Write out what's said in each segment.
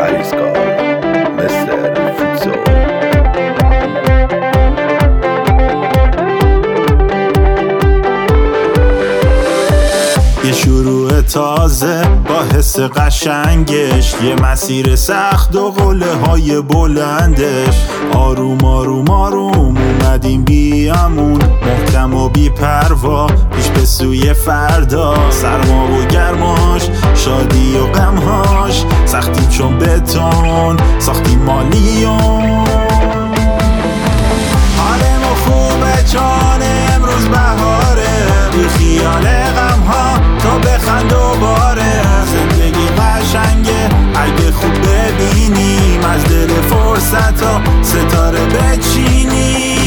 پریزگار مستر فوتزو. یه شروع تازه با حس قشنگش، یه مسیر سخت و قله های بلندش. آروم آروم آروم اومدیم بیامون، محکم و بی پروا پیش به سوی فردا. سرما و گرماش، شادی و غمهاش، سختیم چون بتون ساختیم مالیون. حالمو خوبه چون امروز بهاره، بی خیال غمها تا بخند دوباره. زندگی قشنگه اگه خوب ببینیم، از دل فرصتا ستاره بچینیم.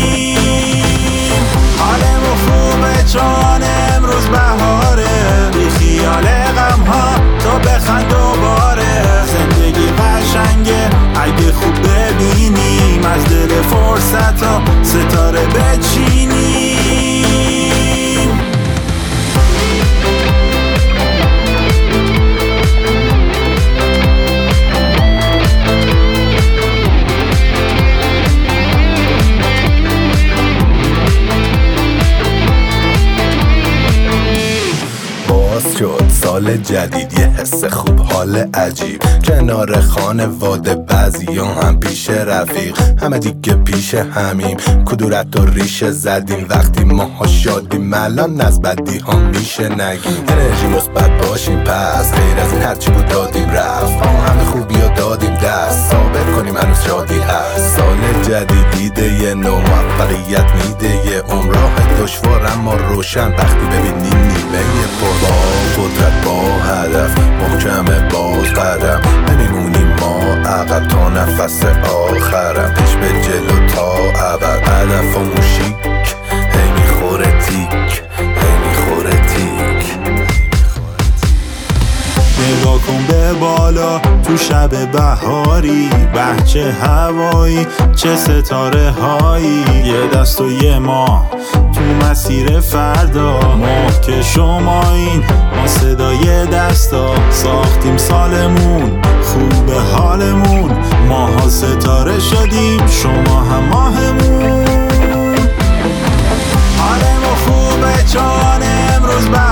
حالمو خوبه چون امروز بهاره، بی خیال غمها تا بخند دوباره. زندگی قشنگه اگه خوب ببینیم، از دل فرصتا ستاره بچینیم. شد سال جدید، یه حس خوب، حال عجیب، کنار خانواده، بعضیا هم پیش رفیق، همه دیگه پیش همیم. کدورت و ریشه زدیم وقتی ماها شادیم، الان از بدی ها میشه نگیم. انرژی مثبت باشیم، پس غیر از این هرچی بود دادیم رفت. همه خوبی ها دادیم دست، ثابت کنیم هنوز شادی هست. سال جدید دیده یه نو موفقیت میده، یه عمراه دشوار اما روشن وقتی ببینیم نیمه پر. قدرت با هدف محکم باز قدم، نمیمونیم ما عقب تا نفس آخرم. پیش به جلو تا ابد، هدف و موشیک هی میخوره تیک، هی میخوره تیک. نگاه کن به بالا تو شب بهاری، بهچه هوایی چه ستاره هایی. یه دست و یه ماه تو مسیر فردا، ماه که شما این ما صدای دستا. ساختیم سالمون خوب حالمون، ماها ستاره شدیم شما هم ماهمون. حالمون خوبه چون امروز